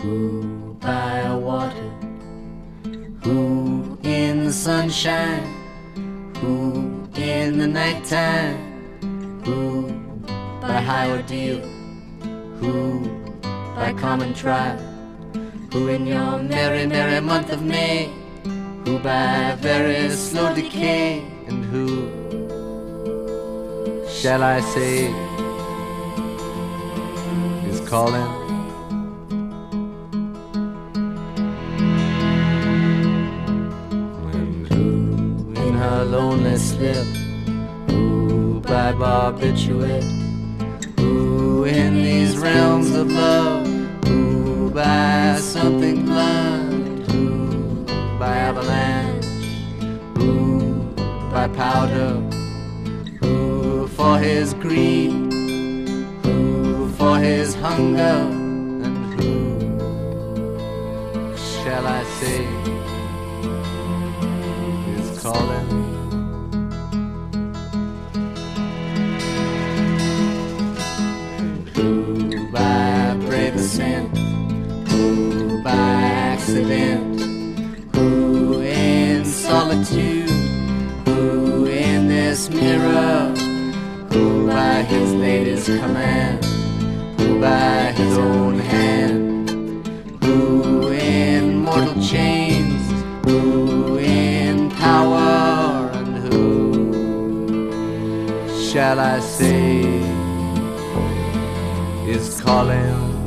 Who by a water? Who in the sunshine? Who in the nighttime? Who by high ordeal? Who by common trial? Who in your merry, merry month of May? Who by very slow decay? And who shall I say is calling? And who in her lonely slip? Who by barbiturate? Who in these realms of love? Who by something blunt? Who by avalanche? Who by powder? Who for his greed? Who for his hunger? And who shall I say is calling? Who by brave ascent? Who by accident? Who in solitude? Who in this mirror? Who by his lady's command? Who by his own hand? Who in mortal chains? Who in power? And who shall I say is calling?